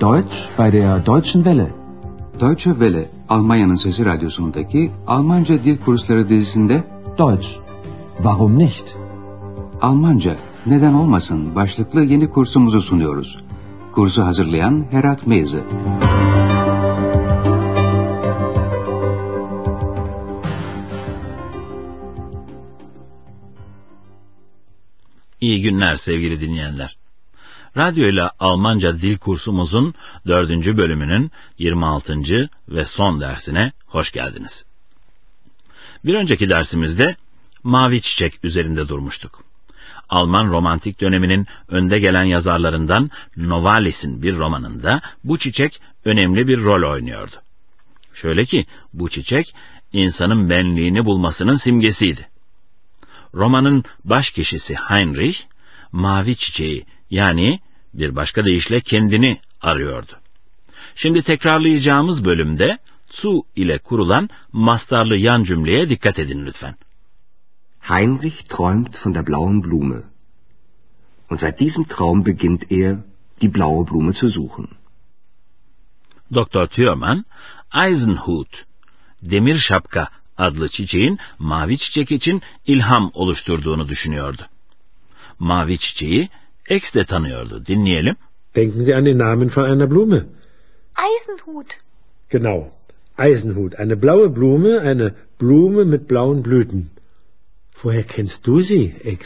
Deutsch bei der Deutschen Welle. Deutsche Welle, Almanya'nın Sesi Radyosu'ndaki Almanca Dil Kursları dizisinde Deutsch. Warum nicht? Almanca, neden olmasın başlıklı yeni kursumuzu sunuyoruz. Kursu hazırlayan Herat Meyze. İyi günler sevgili dinleyenler. Radyo ile Almanca dil kursumuzun 4. bölümünün 26. ve son dersine hoş geldiniz. Bir önceki dersimizde Mavi Çiçek üzerinde durmuştuk. Alman romantik döneminin önde gelen yazarlarından Novalis'in bir romanında bu çiçek önemli bir rol oynuyordu. Şöyle ki bu çiçek insanın benliğini bulmasının simgesiydi. Romanın baş kişisi Heinrich, mavi çiçeği yani bir başka deyişle kendini arıyordu. Şimdi tekrarlayacağımız bölümde zu ile kurulan mastarlı yan cümleye dikkat edin lütfen. Heinrich träumt von der blauen Blume. Und seit diesem Traum beginnt er, die blaue Blume zu suchen. Doktor Thürmann, Eisenhut, demir şapka adlı çiçeğin mavi çiçek için ilham oluşturduğunu düşünüyordu. Mavi çiçeği X de tanıyordu. Dinleyelim. Denken Sie an den Namen von einer Blume. Eisenhut. Genau, Eisenhut. Eine blaue Blume, eine Blume mit blauen Blüten. Woher kennst du sie, X?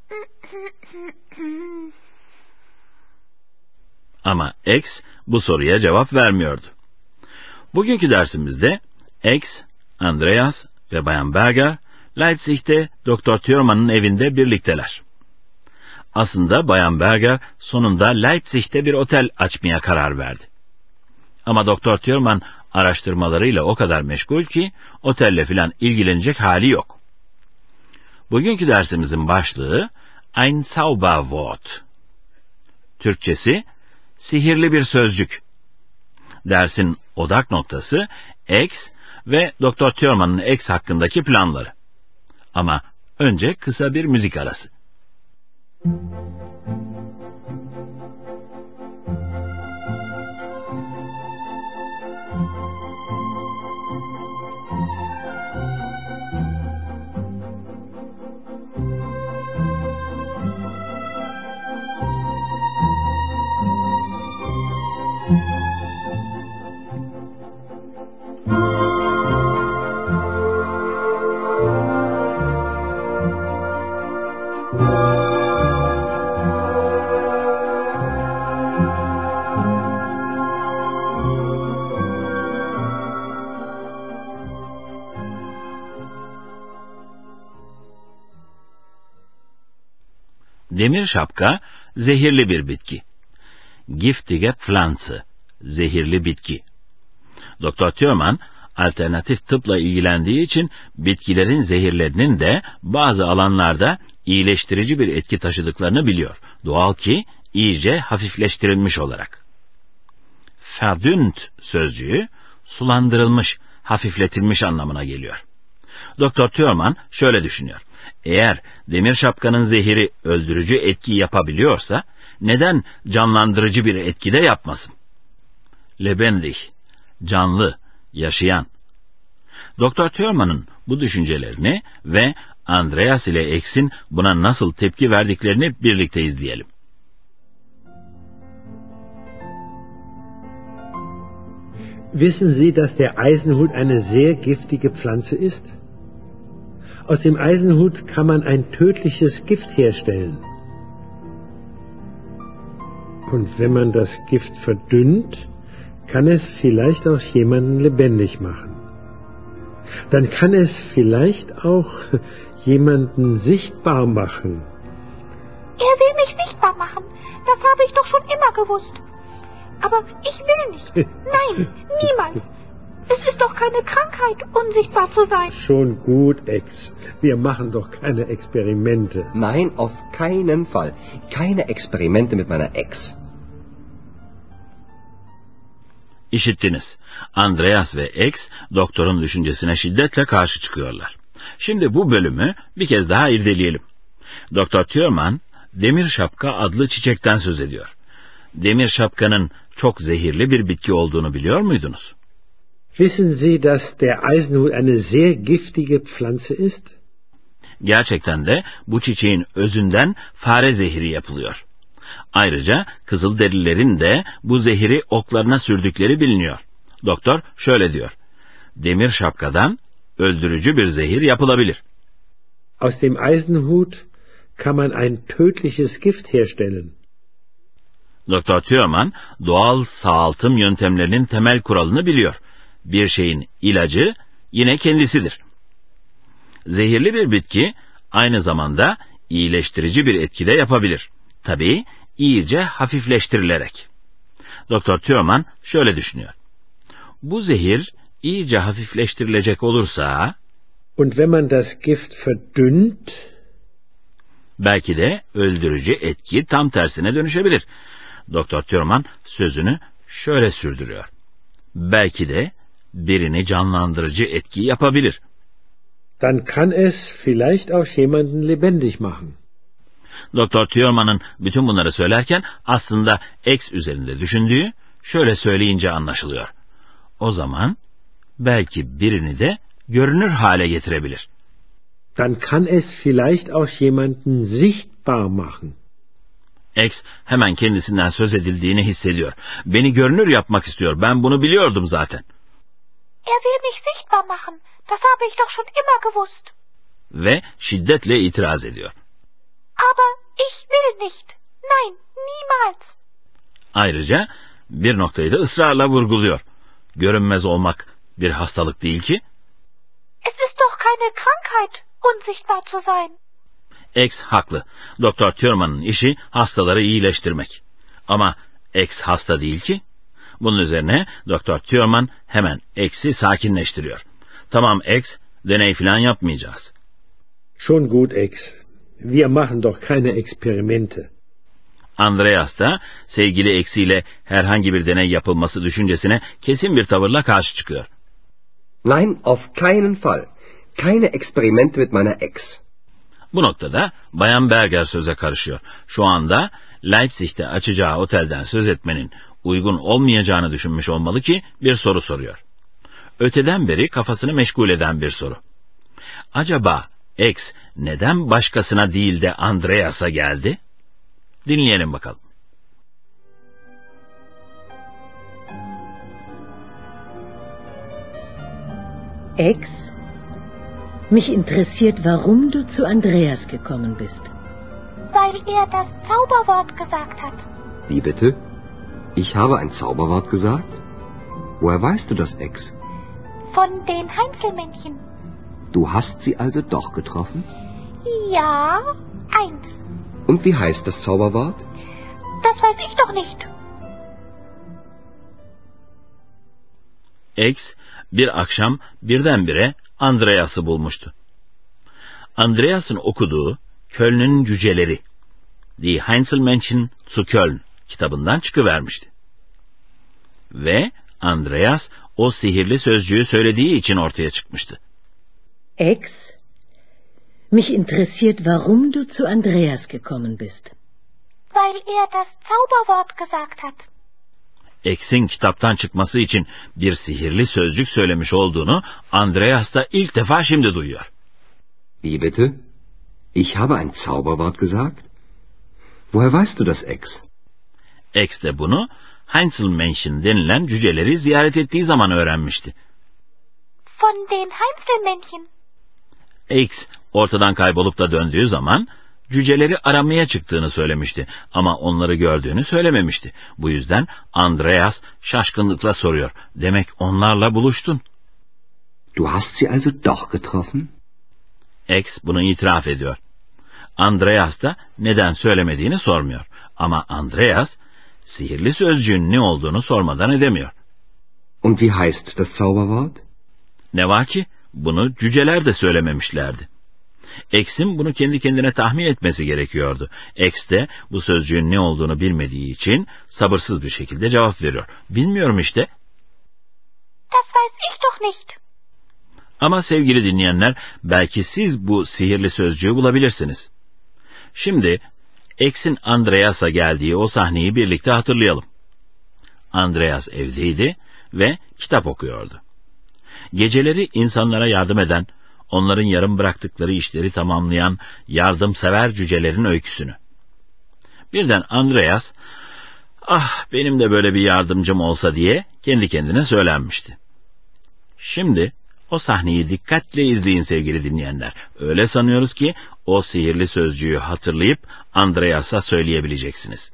Ama X bu soruya cevap vermiyordu. Bugünkü dersimizde X, Andreas ve Bayan Berger, Leipzig'te Doktor Thürmann'ın evinde birlikteler. Aslında Bayan Berger sonunda Leipzig'te bir otel açmaya karar verdi. Ama Doktor Thürmann araştırmalarıyla o kadar meşgul ki otelle filan ilgilenecek hali yok. Bugünkü dersimizin başlığı Ein Zauberwort. Türkçesi sihirli bir sözcük. Dersin odak noktası X ve Doktor Thürmann'ın X hakkındaki planları. Ama önce kısa bir müzik arası. Demir şapka, zehirli bir bitki. Giftige Pflanze, zehirli bitki. Doktor Thürmann, alternatif tıpla ilgilendiği için bitkilerin zehirlerinin de bazı alanlarda iyileştirici bir etki taşıdıklarını biliyor. Doğal ki iyice hafifleştirilmiş olarak. Verdünnt sözcüğü, sulandırılmış, hafifletilmiş anlamına geliyor. Doktor Thürmann şöyle düşünüyor. Eğer demir şapkanın zehiri öldürücü etki yapabiliyorsa, neden canlandırıcı bir etki de yapmasın? Lebendig, canlı, yaşayan. Doktor Thürmann'ın bu düşüncelerini ve Andreas ile X'in buna nasıl tepki verdiklerini birlikte izleyelim. Wissen Sie, dass der Eisenhut eine sehr giftige Pflanze ist? Aus dem Eisenhut kann man ein tödliches Gift herstellen. Und wenn man das Gift verdünnt, kann es vielleicht auch jemanden lebendig machen. Dann kann es vielleicht auch jemanden sichtbar machen. Er will mich sichtbar machen. Das habe ich doch schon immer gewusst. Aber ich will nicht. Nein, niemals. Es ist doch keine Krankheit, unsichtbar zu sein. Schon gut, Ex. Wir machen doch keine Experimente. Nein, auf keinen Fall. Keine Experimente mit meiner Ex. İşittiniz. Andreas ve X, doktorun düşüncesine şiddetle karşı çıkıyorlar. Şimdi bu bölümü bir kez daha irdeleyelim. Doktor Thürmann, demir şapka adlı çiçekten söz ediyor. demir şapkanın çok zehirli bir bitki olduğunu biliyor muydunuz? Wissen Sie, dass der Eisenhut eine sehr giftige Pflanze ist? Gerçekten de bu çiçeğin özünden fare zehri yapılıyor. Ayrıca Kızılderililerin de bu zehri oklarına sürdükleri biliniyor. Doktor şöyle diyor: demir şapkadan öldürücü bir zehir yapılabilir. Aus dem Eisenhut kann man ein tödliches Gift herstellen. Doktor Thürmann doğal sağaltım yöntemlerinin temel kuralını biliyor. Bir şeyin ilacı yine kendisidir. Zehirli bir bitki aynı zamanda iyileştirici bir etki de yapabilir. Tabii iyice hafifleştirilerek. Doktor Thürmann şöyle düşünüyor: bu zehir iyice hafifleştirilecek olursa, und wenn man das Gift verdünnt, belki de öldürücü etki tam tersine dönüşebilir. Doktor Thürmann sözünü şöyle sürdürüyor: belki de birini canlandırıcı etki yapabilir. dann kann es vielleicht auch jemanden lebendig machen. Doktor Thürmann'ın bütün bunları söylerken aslında X üzerinde düşündüğü şöyle söyleyince anlaşılıyor: o zaman belki birini de görünür hale getirebilir. Dann kann es vielleicht auch jemanden sichtbar machen. X hemen kendisinden söz edildiğini hissediyor. Beni görünür yapmak istiyor. Ben bunu biliyordum zaten. Er will mich sichtbar machen. Das habe ich doch schon immer gewusst. Ve şiddetle itiraz ediyor. Aber ich will nicht. Nein, niemals. Ayrıca bir noktayı da ısrarla vurguluyor: görünmez olmak bir hastalık değil ki. Es ist doch keine Krankheit, unsichtbar zu sein. X haklı. Doktor Thürmann'ın işi hastaları iyileştirmek. Ama X hasta değil ki. Bunun üzerine Doktor Thürmann hemen X'i sakinleştiriyor. Tamam X, deney falan yapmayacağız. Schon gut, X. Wir machen doch keine Experimente. Andreas da sevgili X ile herhangi bir deney yapılması düşüncesine kesin bir tavırla karşı çıkıyor. Nein, auf keinen Fall. Keine Experimente mit meiner Ex. Bu noktada Bayan Berger söze karışıyor. Şu anda Leipzig'te açacağı otelden söz etmenin uygun olmayacağını düşünmüş olmalı ki bir soru soruyor. Öteden beri kafasını meşgul eden bir soru. Acaba X neden başkasına değil de Andreas'a geldi? Dinleyelim bakalım. Ex, mich interessiert, warum du zu Andreas gekommen bist. Weil er das Zauberwort gesagt hat. Wie bitte? Ich habe ein Zauberwort gesagt? Woher weißt du das, Ex? Von den Heinzelmännchen. Du hast sie also doch getroffen? Ja, 1. Und wie heißt das Zauberwort? Das weiß ich doch nicht. X bir akşam birdenbire Andreas'ı bulmuştu. Andreas'ın okuduğu Köln'ün Cüceleri, Die Heinzelmännchen zu Köln kitabından çıkıvermişti. Ve Andreas o sihirli sözcüğü söylediği için ortaya çıkmıştı. Ex, mich interessiert, warum du zu Andreas gekommen bist. Weil er das Zauberwort gesagt hat. X'in kitaptan çıkması için bir sihirli sözcük söylemiş olduğunu Andreas da ilk defa şimdi duyuyor. Wie bitte? Ich habe ein Zauberwort gesagt? Woher weißt du das, Ex? X de bunu Heinzelmännchen denilen cüceleri ziyaret ettiği zaman öğrenmişti. Von den Heinzelmännchen. X ortadan kaybolup da döndüğü zaman cüceleri aramaya çıktığını söylemişti ama onları gördüğünü söylememişti. Bu yüzden Andreas şaşkınlıkla soruyor: demek onlarla buluştun. Du hast sie also doch getroffen? X bunu itiraf ediyor. Andreas da neden söylemediğini sormuyor. Ama Andreas sihirli sözcüğün ne olduğunu sormadan edemiyor. Und wie heißt das Zauberwort? Ne var ki bunu cüceler de söylememişlerdi. X'in bunu kendi kendine tahmin etmesi gerekiyordu. X de bu sözcüğün ne olduğunu bilmediği için sabırsız bir şekilde cevap veriyor. Bilmiyorum işte. Das weiß ich doch nicht. Ama sevgili dinleyenler, belki siz bu sihirli sözcüğü bulabilirsiniz. Şimdi X'in Andreas'a geldiği o sahneyi birlikte hatırlayalım. Andreas evdeydi ve kitap okuyordu. Geceleri insanlara yardım eden, onların yarım bıraktıkları işleri tamamlayan yardımsever cücelerin öyküsünü. Birden Andreas, "Ah, benim de böyle bir yardımcım olsa" diye kendi kendine söylenmişti. Şimdi o sahneyi dikkatle izleyin sevgili dinleyenler. Öyle sanıyoruz ki o sihirli sözcüğü hatırlayıp Andreas'a söyleyebileceksiniz.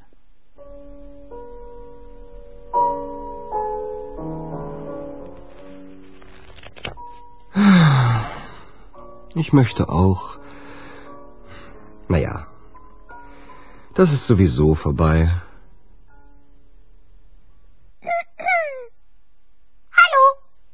Ich möchte auch. Naja, das ist sowieso vorbei. Hallo?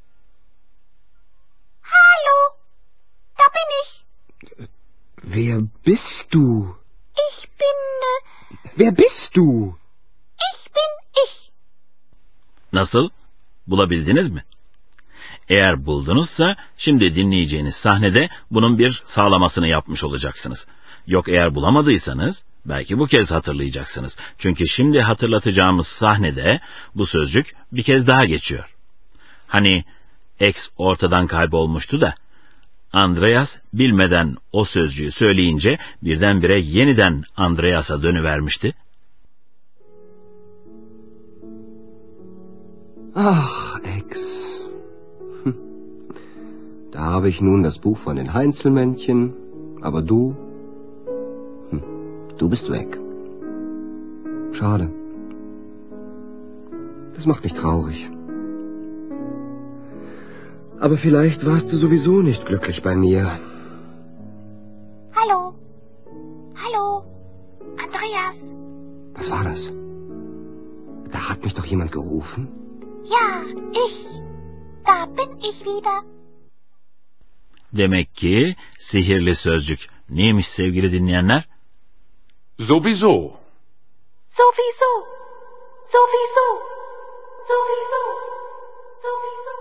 Hallo? Da bin ich. Wer bist du? Ich bin, Wer bist du? ich bin ich. Nasıl? Bulabildiniz mi? Eğer buldunuzsa şimdi dinleyeceğiniz sahnede bunun bir sağlamasını yapmış olacaksınız. Yok eğer bulamadıysanız belki bu kez hatırlayacaksınız. Çünkü şimdi hatırlatacağımız sahnede bu sözcük bir kez daha geçiyor. Hani X ortadan kaybolmuştu da Andreas bilmeden o sözcüğü söyleyince birdenbire yeniden Andreas'a dönüvermişti. Ach, Ex. Da habe ich nun das Buch von den Heinzelmännchen, aber du bist weg. Schade. Das macht mich traurig. Aber vielleicht warst du sowieso nicht glücklich bei mir. Hallo? Hallo? Andreas? Was war das? Da hat mich doch jemand gerufen. Ja, ich. Da bin ich wieder. Demek ki sihirli sözcük neymiş sevgili dinleyenler? Sowieso. Sowieso. Sowieso. Sowieso. Sowieso.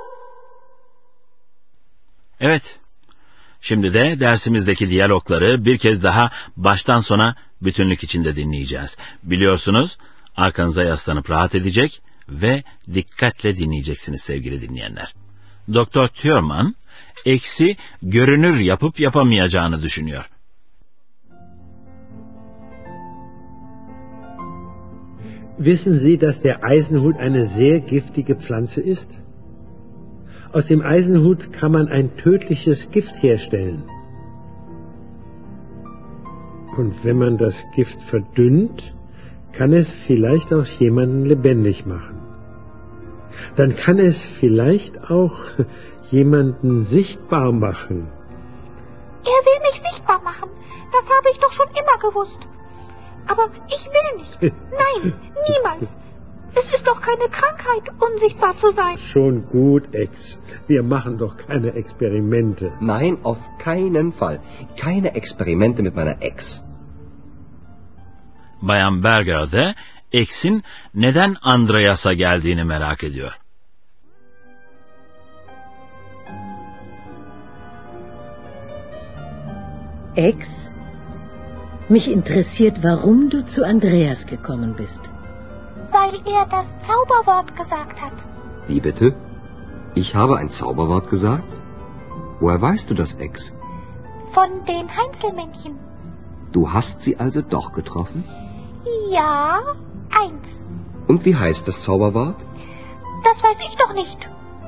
Evet. Şimdi de dersimizdeki diyalogları bir kez daha baştan sona bütünlük içinde dinleyeceğiz. Biliyorsunuz, arkanıza yaslanıp rahat edecek ve dikkatle dinleyeceksiniz sevgili dinleyenler. Doktor Thürmann, X'i görünür yapıp yapamayacağını düşünüyor. Wissen Sie, dass der Eisenhut eine sehr giftige Pflanze ist? Aus dem Eisenhut kann man ein tödliches Gift herstellen. Und wenn man das Gift verdünnt, kann es vielleicht auch jemanden lebendig machen. Dann kann es vielleicht auch jemanden sichtbar machen. Er will mich sichtbar machen. Das habe ich doch schon immer gewusst. Aber ich will nicht. Nein, niemals. Es ist doch keine Krankheit, unsichtbar zu sein. Schon gut, Ex. Wir machen doch keine Experimente. Nein, auf keinen Fall. Keine Experimente mit meiner Ex. Bayan Berger de X'in neden Andreas'a geldiğini merak ediyor. Ex, mich interessiert, warum du zu Andreas gekommen bist. Weil er das Zauberwort gesagt hat. Wie bitte? Ich habe ein Zauberwort gesagt? Woher weißt du das, Ex? Von den Heinzelmännchen. Du hast sie also doch getroffen? Ja, 1. Und wie heißt das Zauberwort? Das weiß ich doch nicht.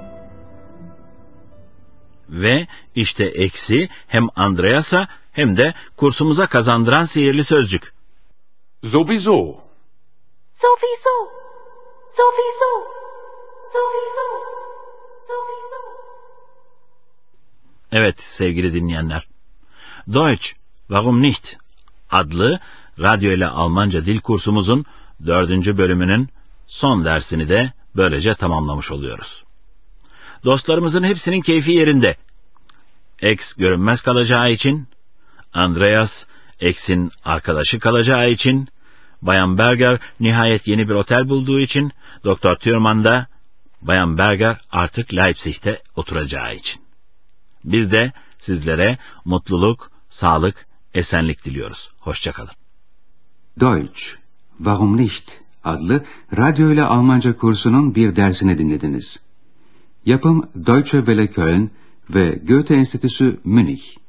Ve işte X'i hem Andreas'a hem de kursumuza kazandıran sihirli sözcük. Sowieso. Sowieso. Sowieso. Sowieso. Sowieso. Evet sevgili dinleyenler. Deutsch, warum nicht? Adlı radyo ile Almanca dil kursumuzun 4. bölümünün son dersini de böylece tamamlamış oluyoruz. Dostlarımızın hepsinin keyfi yerinde. X görünmez kalacağı için, Andreas, X'in arkadaşı kalacağı için, Bayan Berger nihayet yeni bir otel bulduğu için, Doktor Thürmann da Bayan Berger artık Leipzig'te oturacağı için. Biz de sizlere mutluluk, sağlık, esenlik diliyoruz. Hoşça kalın. Deutsch, Warum nicht? Adlı radyo ile Almanca kursunun bir dersini dinlediniz. Yapım Deutsche Welle Köln ve Goethe Enstitüsü Münih.